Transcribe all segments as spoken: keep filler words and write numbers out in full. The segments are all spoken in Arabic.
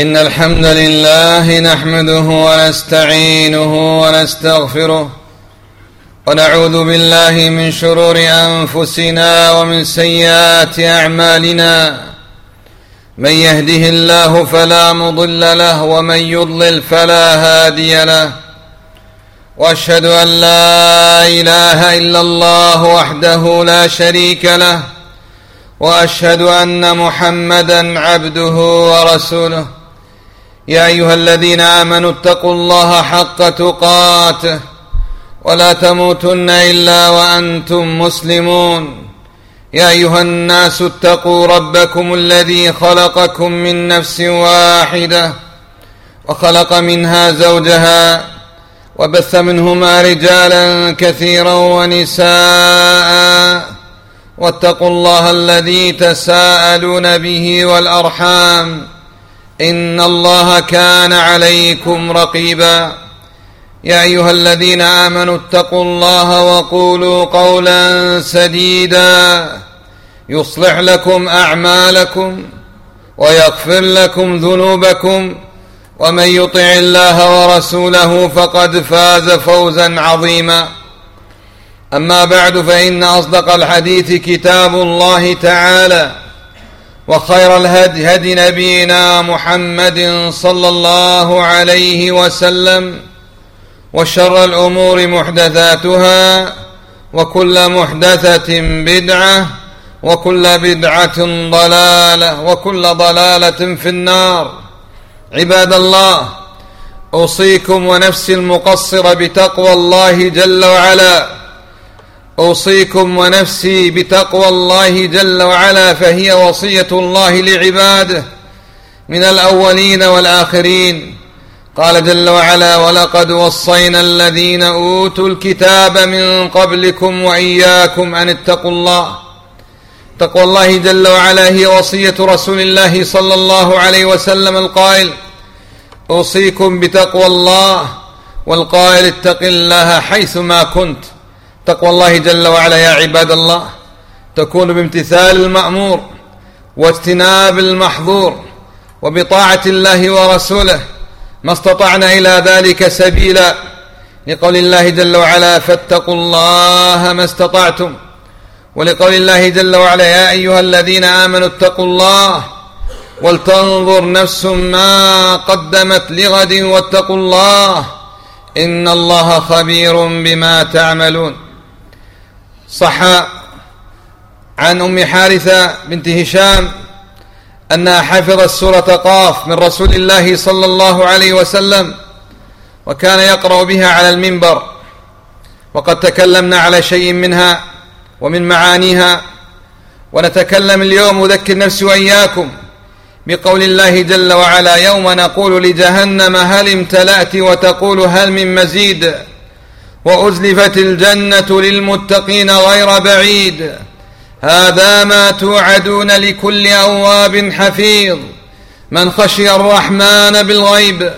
إن الحمد لله نحمده ونستعينه ونستغفره ونعوذ بالله من شرور أنفسنا ومن سيئات أعمالنا. من يهده الله فلا مضل له ومن يضلل فلا هادي له، وأشهد أن لا إله إلا الله وحده لا شريك له، وأشهد أن محمدا عبده ورسوله. يا أيها الذين آمنوا اتقوا الله حق تقاته ولا تموتن إلا وأنتم مسلمون. يا أيها الناس اتقوا ربكم الذي خلقكم من نفس واحدة وخلق منها زوجها وبث منهما رجالا كثيرا ونساء، واتقوا الله الذي تساءلون به والأرحام إن الله كان عليكم رقيبا. يا أيها الذين آمنوا اتقوا الله وقولوا قولا سديدا يصلح لكم أعمالكم ويغفر لكم ذنوبكم، ومن يطع الله ورسوله فقد فاز فوزا عظيما. أما بعد، فإن أصدق الحديث كتاب الله تعالى، وخير الهدي هدي نبينا محمد صلى الله عليه وسلم، وشر الأمور محدثاتها، وكل محدثة بدعة، وكل بدعة ضلالة، وكل ضلالة في النار. عباد الله، أوصيكم ونفسي المقصر بتقوى الله جل وعلا، أوصيكم ونفسي بتقوى الله جل وعلا، فهي وصية الله لعباده من الأولين والآخرين. قال جل وعلا: ولقد وصينا الذين أوتوا الكتاب من قبلكم وإياكم أن اتقوا الله. تقوى الله جل وعلا هي وصية رسول الله صلى الله عليه وسلم القائل: أوصيكم بتقوى الله، والقائل: اتق الله حيثما كنت. تقوى الله جل وعلا يا عباد الله تكون بامتثال المأمور واجتناب المحظور وبطاعة الله ورسوله ما استطعنا إلى ذلك سبيلا، لقول الله جل وعلا: فاتقوا الله ما استطعتم، ولقول الله جل وعلا: يا أيها الذين آمنوا اتقوا الله ولتنظر نفس ما قدمت لغد واتقوا الله إن الله خبير بما تعملون. صح عن أم حارثة بنت هشام أنها حفظت سورة قاف من رسول الله صلى الله عليه وسلم، وكان يقرأ بها على المنبر، وقد تكلمنا على شيء منها ومن معانيها، ونتكلم اليوم أذكر نفسي وإياكم بقول الله جل وعلا: يوم نقول لجهنم هل امتلأت وتقول هل من مزيد، وأزلفت الجنة للمتقين غير بعيد، هذا ما توعدون لكل أواب حفيظ، من خشي الرحمن بالغيب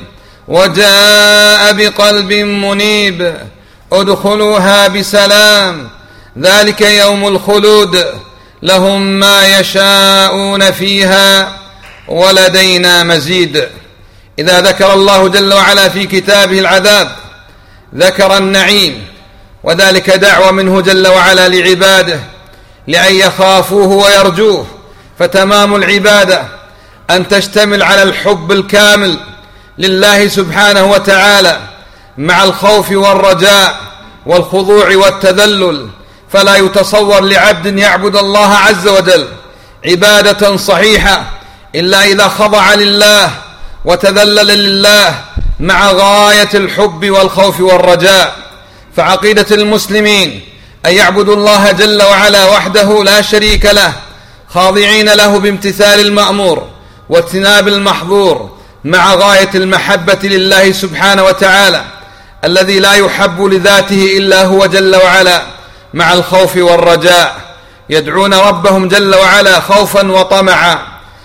وجاء بقلب منيب، ادخلوها بسلام، ذلك يوم الخلود، لهم ما يشاءون فيها ولدينا مزيد. إذا ذكر الله جل وعلا في كتابه العذاب ذكر النعيم، وذلك دعوة منه جل وعلا لعباده لأن يخافوه ويرجوه. فتمام العبادة أن تشتمل على الحب الكامل لله سبحانه وتعالى مع الخوف والرجاء والخضوع والتذلل. فلا يتصور لعبد يعبد الله عز وجل عبادة صحيحة إلا إذا خضع لله وتذلل لله مع غاية الحب والخوف والرجاء. فعقيدة المسلمين أن يعبدوا الله جل وعلا وحده لا شريك له، خاضعين له بامتثال المأمور واجتناب المحظور، مع غاية المحبة لله سبحانه وتعالى الذي لا يحب لذاته إلا هو جل وعلا، مع الخوف والرجاء. يدعون ربهم جل وعلا خوفا وطمعا.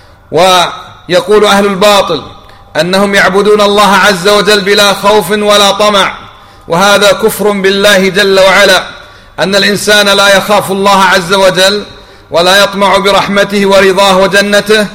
ويقول أهل الباطل أنهم يعبدون الله عز وجل بلا خوف ولا طمع، وهذا كفر بالله جل وعلا، أن الإنسان لا يخاف الله عز وجل ولا يطمع برحمته ورضاه وجنته.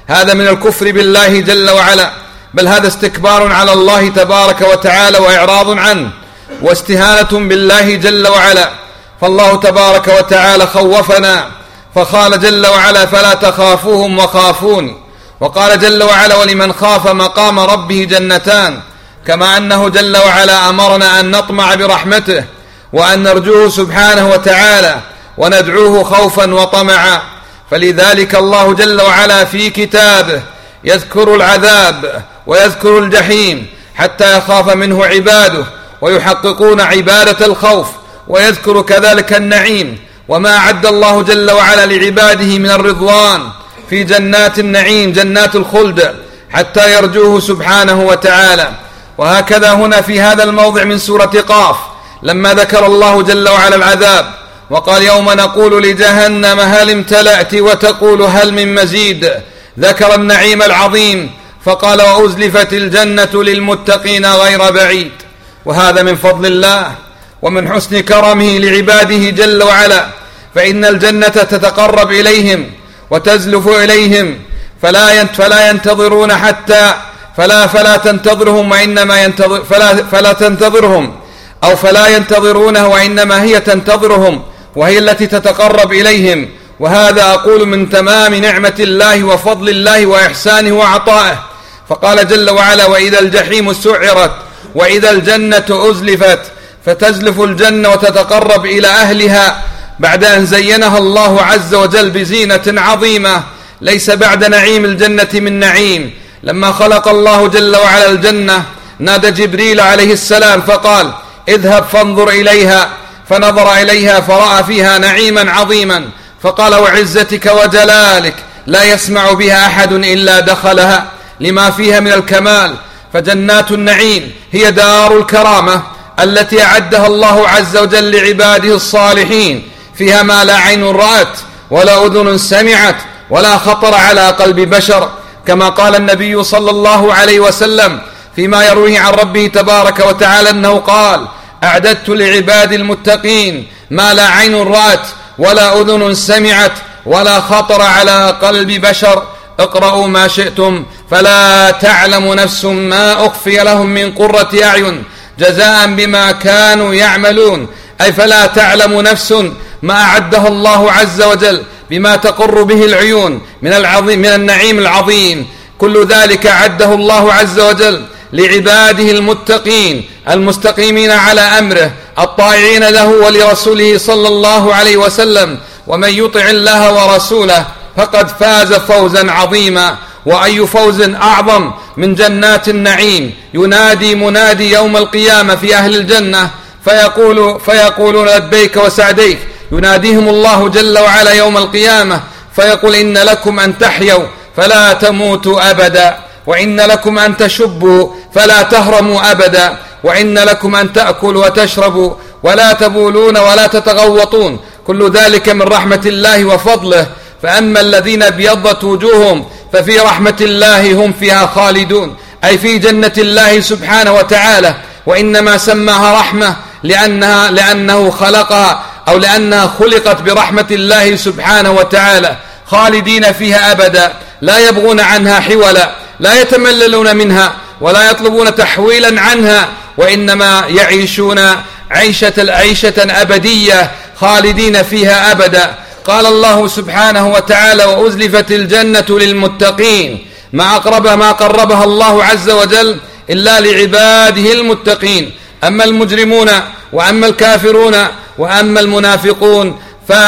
هذا من الكفر بالله جل وعلا، بل هذا استكبار على الله تبارك وتعالى وإعراض عنه واستهانة بالله جل وعلا. فالله تبارك وتعالى خوفنا فقال جل وعلا: فلا تخافوهم وخافوني. وقال جل وعلا: ولمن خاف مقام ربه جنتان. كما أنه جل وعلا أمرنا أن نطمع برحمته وأن نرجوه سبحانه وتعالى وندعوه خوفا وطمعا. فلذلك الله جل وعلا في كتابه يذكر العذاب ويذكر الجحيم حتى يخاف منه عباده ويحققون عبادة الخوف، ويذكر كذلك النعيم وما أعد الله جل وعلا لعباده من الرضوان في جنات النعيم، جنات الخلد، حتى يرجوه سبحانه وتعالى. وهكذا هنا في هذا الموضع من سورة قاف لما ذكر الله جل وعلا العذاب وقال: يوم نقول لجهنم هل امتلأت وتقول هل من مزيد، ذكر النعيم العظيم فقال: وأزلفت الجنة للمتقين غير بعيد. وهذا من فضل الله ومن حسن كرمه لعباده جل وعلا، فإن الجنة تتقرب إليهم وتزلف إليهم، فلا فلا ينتظرون حتى فلا فلا تنتظرهم وإنما ينتظر فلا فلا تنتظرهم أو فلا ينتظرونه وإنما هي تنتظرهم، وهي التي تتقرب إليهم. وهذا أقول من تمام نعمة الله وفضل الله وإحسانه وعطائه. فقال جل وعلا: وإذا الجحيم سعرت وإذا الجنة أزلفت، فتزلف الجنة وتتقرب إلى أهلها بعد أن زينها الله عز وجل بزينة عظيمة ليس بعد نعيم الجنة من نعيم. لما خلق الله جل وعلا الجنة نادى جبريل عليه السلام فقال: اذهب فانظر إليها، فنظر إليها فرأى فيها نعيما عظيما، فقال: وعزتك وجلالك لا يسمع بها أحد إلا دخلها، لما فيها من الكمال. فجنات النعيم هي دار الكرامة التي أعدها الله عز وجل لعباده الصالحين، فيها ما لا عين رأت ولا أذن سمعت ولا خطر على قلب بشر، كما قال النبي صلى الله عليه وسلم فيما يرويه عن ربه تبارك وتعالى أنه قال: أعددت لعباد المتقين ما لا عين رأت ولا أذن سمعت ولا خطر على قلب بشر. اقرأوا ما شئتم فلا تعلم نفس ما أخفي لهم من قرة أعين جزاء بما كانوا يعملون، أي فلا تعلم نفس ما أعده الله عز وجل بما تقر به العيون من العظيم من النعيم العظيم. كل ذلك أعده الله عز وجل لعباده المتقين المستقيمين على أمره الطائعين له ولرسوله صلى الله عليه وسلم. ومن يطع الله ورسوله فقد فاز فوزا عظيما. وأي فوز أعظم من جنات النعيم. ينادي منادي يوم القيامة في أهل الجنة فيقول فيقولون لبيك وسعديك، يناديهم الله جل وعلا يوم القيامة فيقول: إن لكم أن تحيوا فلا تموتوا أبدا، وإن لكم أن تشبوا فلا تهرموا أبدا، وإن لكم أن تأكلوا وتشربوا ولا تبولون ولا تتغوطون. كل ذلك من رحمة الله وفضله. فأما الذين ابيضت وجوههم ففي رحمة الله هم فيها خالدون، أي في جنة الله سبحانه وتعالى. وإنما سماها رحمة لأنها لأنه خلقها أو لأنها خلقت برحمة الله سبحانه وتعالى، خالدين فيها أبدا، لا يبغون عنها حولا، لا يتمللون منها ولا يطلبون تحويلا عنها، وإنما يعيشون عيشة عيشة أبدية خالدين فيها أبدا. قال الله سبحانه وتعالى: وأزلفت الجنة للمتقين. ما أقربها ما قربها الله عز وجل إلا لعباده المتقين. أما المجرمون وأما الكافرون وأما المنافقون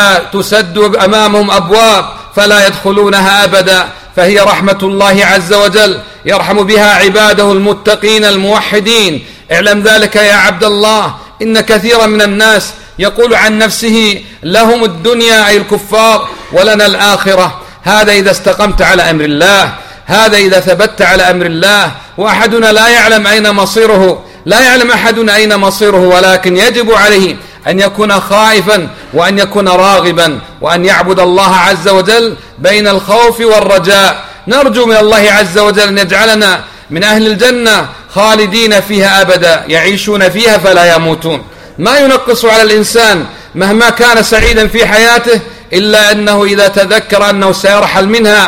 فتسد أمامهم أبواب فلا يدخلونها أبدا، فهي رحمة الله عز وجل يرحم بها عباده المتقين الموحدين. اعلم ذلك يا عبد الله، إن كثيرا من الناس يقول عن نفسه: لهم الدنيا أي الكفار ولنا الآخرة. هذا إذا استقمت على أمر الله، هذا إذا ثبت على أمر الله. وأحدنا لا يعلم أين مصيره، لا يعلم أحدنا أين مصيره، ولكن يجب عليه أن يكون خائفا وأن يكون راغبا وأن يعبد الله عز وجل بين الخوف والرجاء. نرجو من الله عز وجل أن يجعلنا من أهل الجنة خالدين فيها أبدا، يعيشون فيها فلا يموتون. ما ينقص على الإنسان مهما كان سعيدا في حياته إلا أنه إذا تذكر أنه سيرحل منها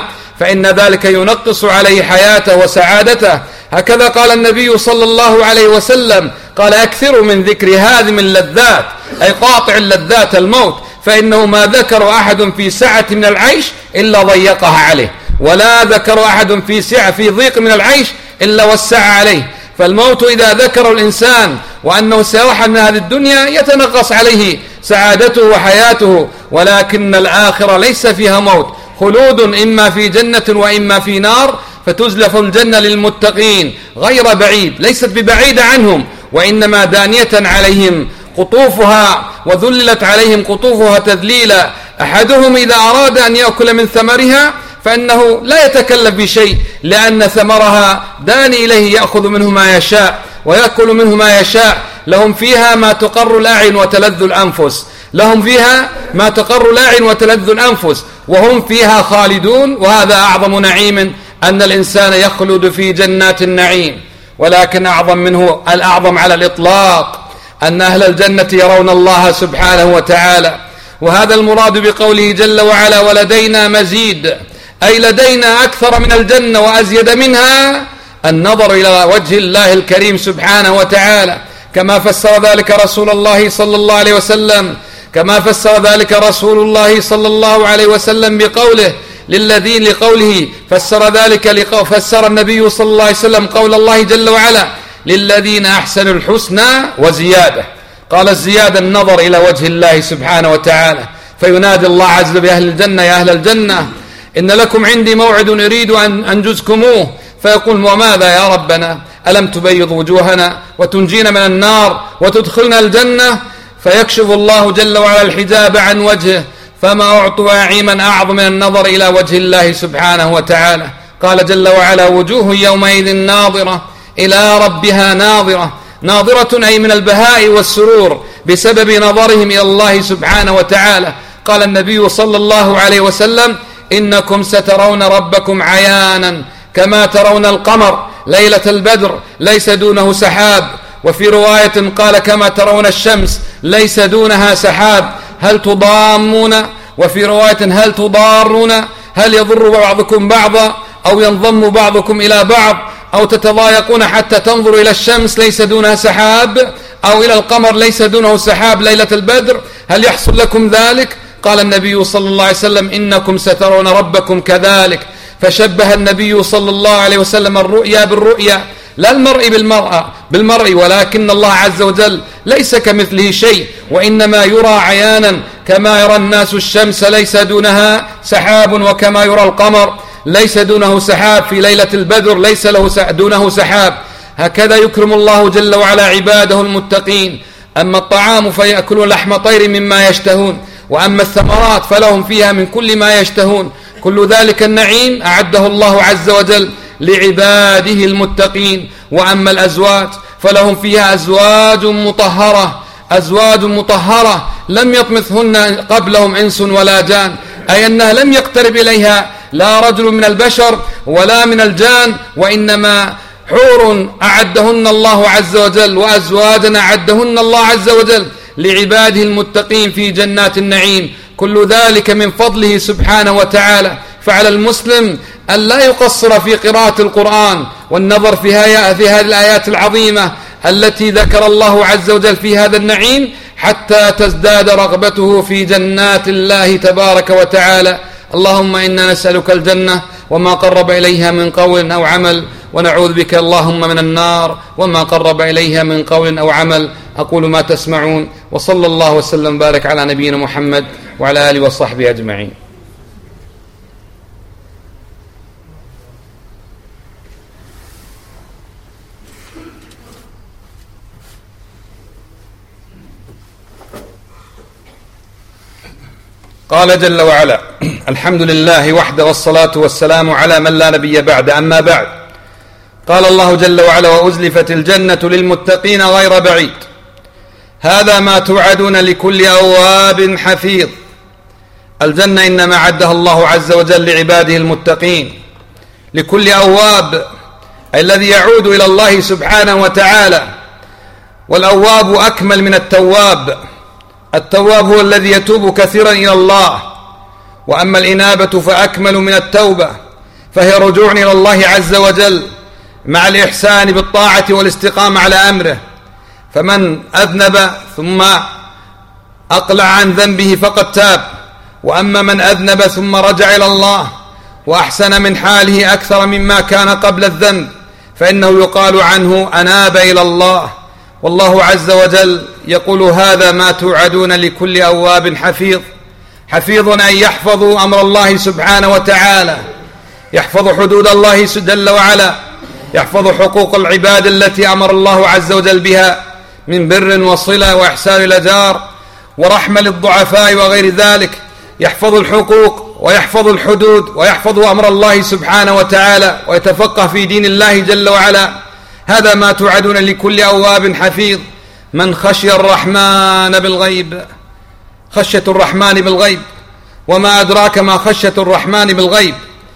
فإن ذلك ينقص عليه حياته وسعادته. هكذا قال النبي صلى الله عليه وسلم، قال: أكثروا من ذكر هادم اللذات، أي قاطع اللذات الموت، فإنه ما ذكر أحد في سعة من العيش إلا ضيقها عليه، ولا ذكر أحد في سعة في ضيق من العيش إلا وسع عليه. فالموت إذا ذكر الإنسان وأنه سيرحل من هذه الدنيا يتنقص عليه سعادته وحياته، ولكن الآخرة ليس فيها موت، خلود إما في جنة وإما في نار، فتزلف الجنة للمتقين غير بعيد، ليست ببعيدة عنهم، وإنما دانية عليهم قطوفها، وذللت عليهم قطوفها تذليلا. أحدهم إذا أراد أن يأكل من ثمرها فإنه لا يتكلف بشيء، لأن ثمرها داني إليه، يأخذ منه ما يشاء ويأكل منه ما يشاء. لهم فيها ما تقر الأعين وتلذ الأنفس، لهم فيها ما تقر الأعين وتلذ الأنفس، وهم فيها خالدون. وهذا أعظم نعيم، أن الإنسان يخلد في جنات النعيم. ولكن أعظم منه، الأعظم على الإطلاق، أن أهل الجنة يرون الله سبحانه وتعالى، وهذا المراد بقوله جل وعلا: ولدينا مزيد، أي لدينا أكثر من الجنة وأزيد منها، النظر إلى وجه الله الكريم سبحانه وتعالى، كما فسر ذلك رسول الله صلى الله عليه وسلم كما فسر ذلك رسول الله صلى الله عليه وسلم بقوله للذين لقوله فسر ذلك لقو فسر النبي صلى الله عليه وسلم قول الله جل وعلا: للذين أحسنوا الحسنى وزيادة. قال الزيادة النظر إلى وجه الله سبحانه وتعالى، فينادي الله عز وجل بأهل الجنة: يا أهل الجنة، إن لكم عندي موعد أريد أن أنجزكموه. فيقول: وماذا يا ربنا؟ ألم تبيض وجوهنا وتنجينا من النار وتدخلنا الجنة؟ فيكشف الله جل وعلا الحجاب عن وجهه، فما أعطوا نعيما أعظم من النظر إلى وجه الله سبحانه وتعالى. قال جل وعلا: وجوه يومئذ ناظرة إلى ربها ناظرة. ناظرة أي من البهاء والسرور بسبب نظرهم إلى الله سبحانه وتعالى. قال النبي صلى الله عليه وسلم: إنكم سترون ربكم عيانا كما ترون القمر ليلة البدر ليس دونه سحاب. وفي رواية قال: كما ترون الشمس ليس دونها سحاب. هل تضامون؟ وفي رواية: هل تضارون؟ هل يضر بعضكم بعضا أو ينضم بعضكم إلى بعض أو تتضايقون حتى تنظروا إلى الشمس ليس دونها سحاب، أو إلى القمر ليس دونه سحاب ليلة البدر؟ هل يحصل لكم ذلك؟ قال النبي صلى الله عليه وسلم: إنكم سترون ربكم كذلك. فشبه النبي صلى الله عليه وسلم الرؤيا بالرؤيا، لا المرء بالمرء بالمرء ولكن الله عز وجل ليس كمثله شيء، وإنما يرى عيانا كما يرى الناس الشمس ليس دونها سحاب، وكما يرى القمر ليس دونه سحاب في ليلة البدر ليس له دونه سحاب. هكذا يكرم الله جل وعلا عباده المتقين. أما الطعام فيأكلون لحم طير مما يشتهون، وأما الثمرات فلهم فيها من كل ما يشتهون. كل ذلك النعيم أعده الله عز وجل لعباده المتقين. وأما الأزواج فلهم فيها أزواج مطهرة أزواج مطهرة لم يطمثهن قبلهم إنس ولا جان، أي أنها لم يقترب إليها لا رجل من البشر ولا من الجان، وإنما حور أعدهن الله عز وجل، وأزواجا أعدهن الله عز وجل لعباده المتقين في جنات النعيم. كل ذلك من فضله سبحانه وتعالى. فعلى المسلم أن لا يقصر في قراءة القرآن والنظر في هذه الآيات العظيمة التي ذكر الله عز وجل في هذا النعيم، حتى تزداد رغبته في جنات الله تبارك وتعالى. اللهم إنا نسألك الجنة وما قرب إليها من قول أو عمل، ونعوذ بك اللهم من النار وما قرب إليها من قول أو عمل. أقول ما تسمعون، وصلى الله وسلم بارك على نبينا محمد وعلى آله وصحبه أجمعين. قال جل وعلا: الحمد لله وحده، والصلاة والسلام على من لا نبي بعد. أما بعد، قال الله جل وعلا: وأزلفت الجنة للمتقين غير بعيد، هذا ما توعدون لكل أواب حفيظ. الجنة إنما عدها الله عز وجل لعباده المتقين، لكل أواب أي الذي يعود إلى الله سبحانه وتعالى. والأواب أكمل من التواب. التواب هو الذي يتوب كثيرا إلى الله، وأما الإنابة فأكمل من التوبة. فهي رجوع إلى الله عز وجل مع الإحسان بالطاعة والاستقامة على أمره. فمن أذنب ثم أقلع عن ذنبه فقد تاب، وأما من أذنب ثم رجع إلى الله وأحسن من حاله أكثر مما كان قبل الذنب فإنه يقال عنه أناب إلى الله. والله عز وجل يقول: هذا ما توعدون لكل أواب حفيظ. حفيظ أن يحفظوا أمر الله سبحانه وتعالى، يحفظ حدود الله جل وعلا، يحفظ حقوق العباد التي أمر الله عز وجل بها من بر وصلة وإحسان إلى جار ورحمة للضعفاء وغير ذلك، يحفظ الحقوق ويحفظ الحدود ويحفظ أمر الله سبحانه وتعالى ويتفقه في دين الله جل وعلا. هذا ما توعدون لكل أواب حفيظ من خشي الرحمن بالغيب. خشية الرحمن بالغيب، وما أدراك ما خشية الرحمن بالغيب،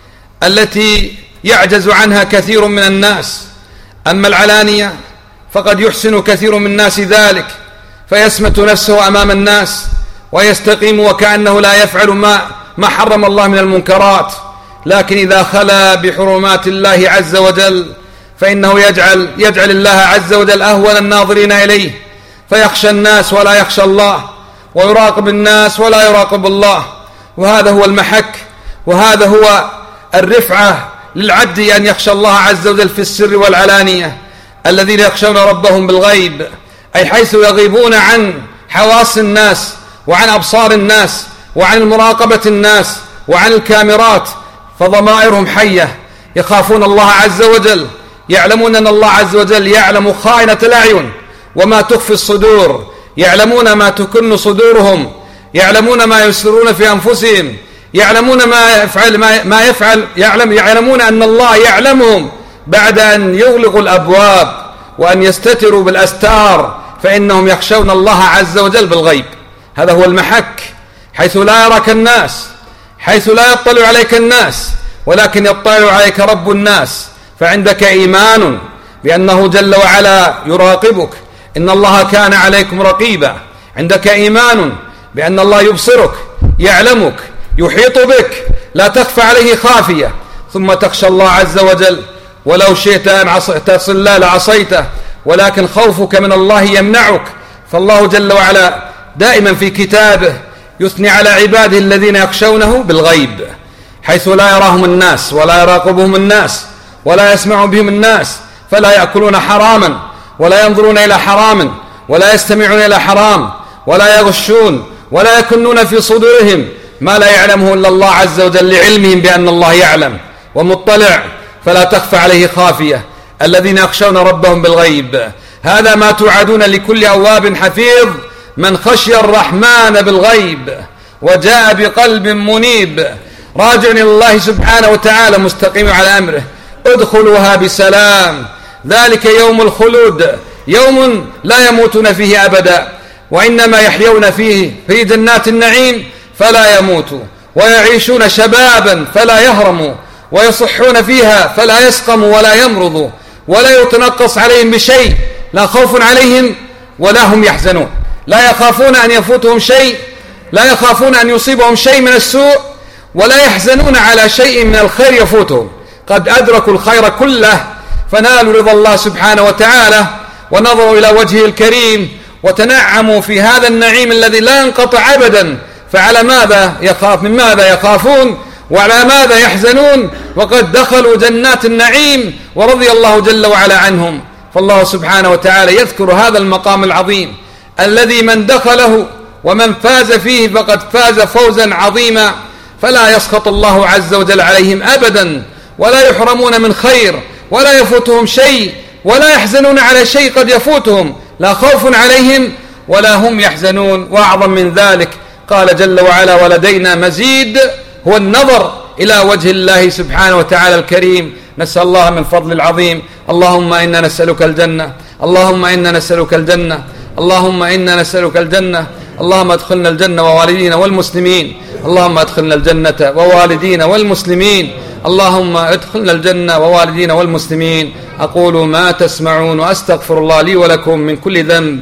التي يعجز عنها كثير من الناس. أما العلانية فقد يحسن كثير من الناس ذلك، فيسمت نفسه أمام الناس ويستقيم وكأنه لا يفعل ما ما حرم الله من المنكرات، لكن إذا خلا بحرمات الله عز وجل فإنه يجعل يجعل الله عز وجل أهون الناظرين إليه، فيخشى الناس ولا يخشى الله، ويراقب الناس ولا يراقب الله. وهذا هو المحك، وهذا هو الرفعة للعبد أن يخشى الله عز وجل في السر والعلانية. الذين يخشون ربهم بالغيب، أي حيث يغيبون عن حواس الناس وعن أبصار الناس وعن مراقبة الناس وعن الكاميرات، فضمائرهم حية، يخافون الله عز وجل، يعلمون أن الله عز وجل يعلم خائنة الأعين وما تخفي الصدور، يعلمون ما تكن صدورهم، يعلمون ما يسرون في أنفسهم، يعلمون ما يفعل ما, ما يفعل يعلم يعلمون أن الله يعلمهم بعد أن يغلقوا الأبواب وأن يستتروا بالأستار، فإنهم يخشون الله عز وجل بالغيب. هذا هو المحك، حيث لا يراك الناس، حيث لا يطلع عليك الناس، ولكن يطلع عليك رب الناس، فعندك إيمان بأنه جل وعلا يراقبك، إن الله كان عليكم رقيبا. عندك إيمان بأن الله يبصرك، يعلمك، يحيط بك، لا تخفى عليه خافية. ثم تخشى الله عز وجل، ولو شئت أن تصل لعصيته، ولكن خوفك من الله يمنعك. فالله جل وعلا دائما في كتابه يثني على عباده الذين يخشونه بالغيب، حيث لا يراهم الناس ولا يراقبهم الناس ولا يسمع بهم الناس، فلا يأكلون حراما ولا ينظرون إلى حرام ولا يستمعون إلى حرام ولا يغشون ولا يكنون في صدورهم ما لا يعلمه إلا الله عز وجل، لعلمهم بأن الله يعلم ومطلع، فلا تخفى عليه خافية. الذين يخشون ربهم بالغيب، هذا ما توعدون لكل أواب حفيظ من خشي الرحمن بالغيب وجاء بقلب منيب راجع إلى الله سبحانه وتعالى مستقيم على أمره. ادخلوها بسلام، ذلك يوم الخلود، يوم لا يموتون فيه أبدا، وإنما يحيون فيه في جنات النعيم فلا يموتوا، ويعيشون شبابا فلا يهرموا، ويصحون فيها فلا يسقموا ولا يمرضوا، ولا يتنقص عليهم بشيء، لا خوف عليهم ولا هم يحزنون، لا يخافون أن يفوتهم شيء، لا يخافون أن يصيبهم شيء من السوء، ولا يحزنون على شيء من الخير يفوتهم، قد أدركوا الخير كله فنالوا رضا الله سبحانه وتعالى ونظروا إلى وجهه الكريم وتنعموا في هذا النعيم الذي لا ينقطع أبدا. فعلى ماذا يخاف من ماذا يخافون وعلى ماذا يحزنون وقد دخلوا جنات النعيم ورضي الله جل وعلا عنهم. فالله سبحانه وتعالى يذكر هذا المقام العظيم الذي من دخله ومن فاز فيه فقد فاز فوزا عظيما، فلا يسخط الله عز وجل عليهم أبدا، ولا يحرمون من خير، ولا يفوتهم شيء، ولا يحزنون على شيء قد يفوتهم، لا خوف عليهم ولا هم يحزنون. وأعظم من ذلك قال جل وعلا: ولدينا مزيد، هو النظر إلى وجه الله سبحانه وتعالى الكريم. نسأل الله من فضل العظيم. اللهم إنا نسألك الجنة، اللهم إنا نسألك الجنة، اللهم إنا نسألك الجنة. اللهم ادخلنا الجنة ووالدينا والمسلمين، اللهم ادخلنا الجنة ووالدينا والمسلمين، اللهم ادخلنا الجنة ووالدينا والمسلمين. أقول ما تسمعون، وأستغفر الله لي ولكم من كل ذنب،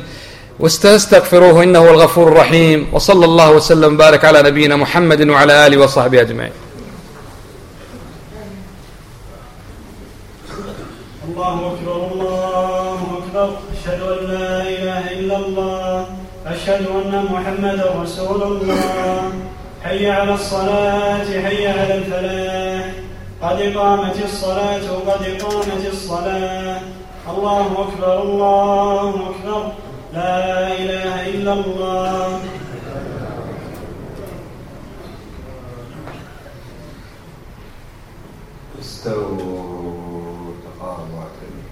واستغفروه إنه هو الغفور الرحيم. وصلى الله وسلم وبارك على نبينا محمد وعلى آله وصحبه أجمعين. الله أكبر الله أكبر. أشهد أن لا إله إلا الله. أشهد أن محمدا رسول الله. حي على الصلاة حي على الفلاح. قد قامت الصلاة قد قامت الصلاة. الله أكبر الله أكبر. لا إله إلا الله. استووا تقاربوا واعتدلوا.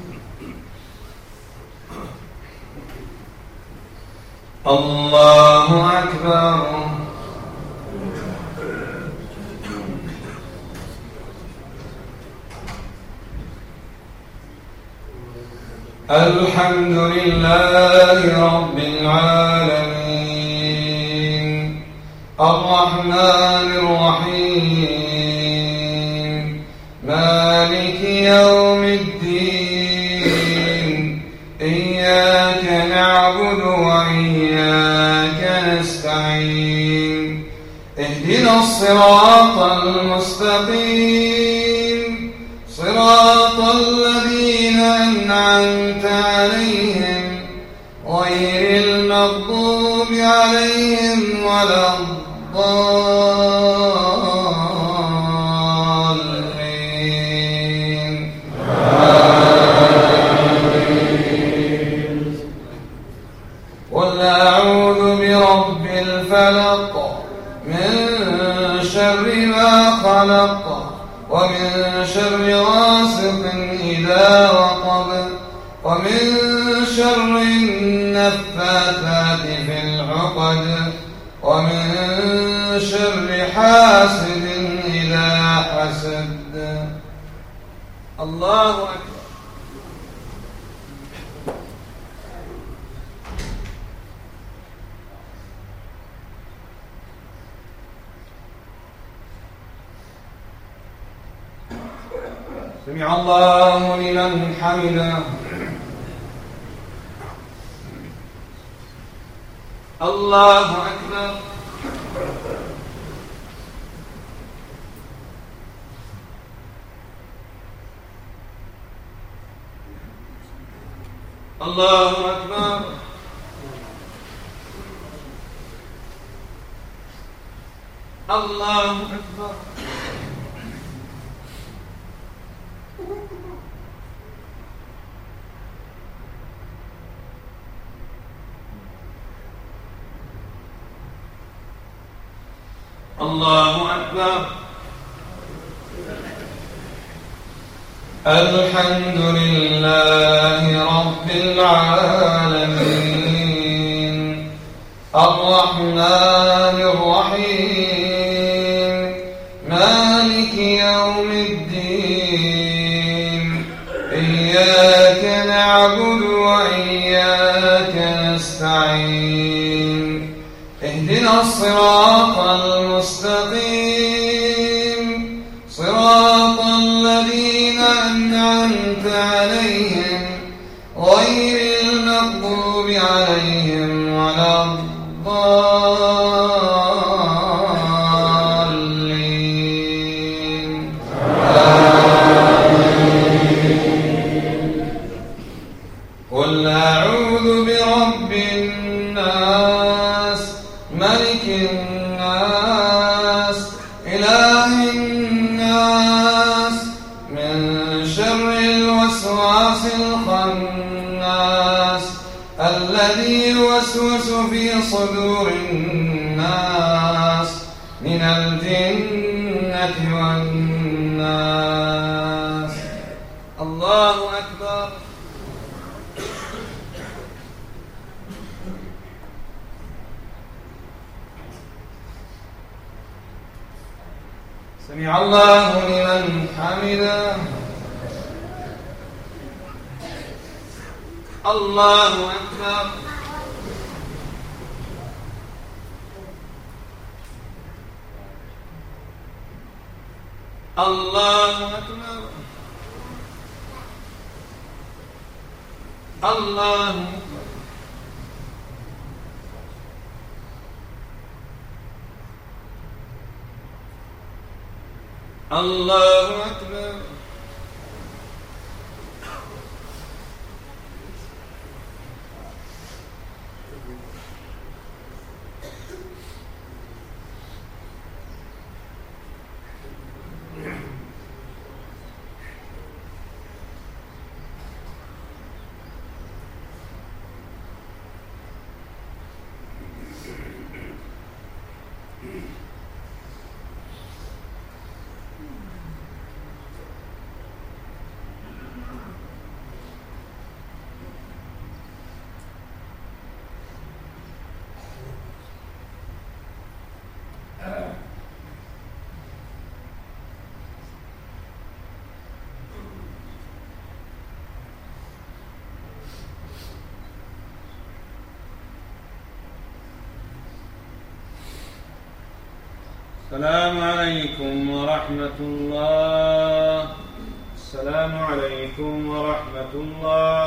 الله أكبر. الحمد لله رب العالمين الرحمن الرحيم مالك يوم الدين إياك نعبد وإياك نستعين اهدنا الصراط المستقيم صراط الذين أنعمت عليهم غير المغضوب عليهم ولا الضالين. قل أعوذ برب الفلق من شر ما خلق ومن شر غاسق إذا وقب ومن شر النفاثات في العقد ومن شر حاسد إذا حسد. الله أكبر. سمع الله لمن حمده. الله أكبر. الله أكبر. الله أكبر. الله أكبر. الحمد لله رب العالمين الرحمن الرحيم مالك يوم الدين إياك نعبد وإياك نستعين اهدنا الصراط المستقيم صراط الذين أنعمت عليهم غير المغضوب عليهم ولا الضالين. قل أعوذ برب الناس ملك الناس إله الناس من شر الوسواس الخناس الذي يوسوس في صدور الناس من الجنة والناس. الله أكبر. سمع الله لمن حمده. الله أكبر. الله أكبر. الله أكبر. الله أكبر. السلام عليكم ورحمة الله. السلام عليكم ورحمة الله.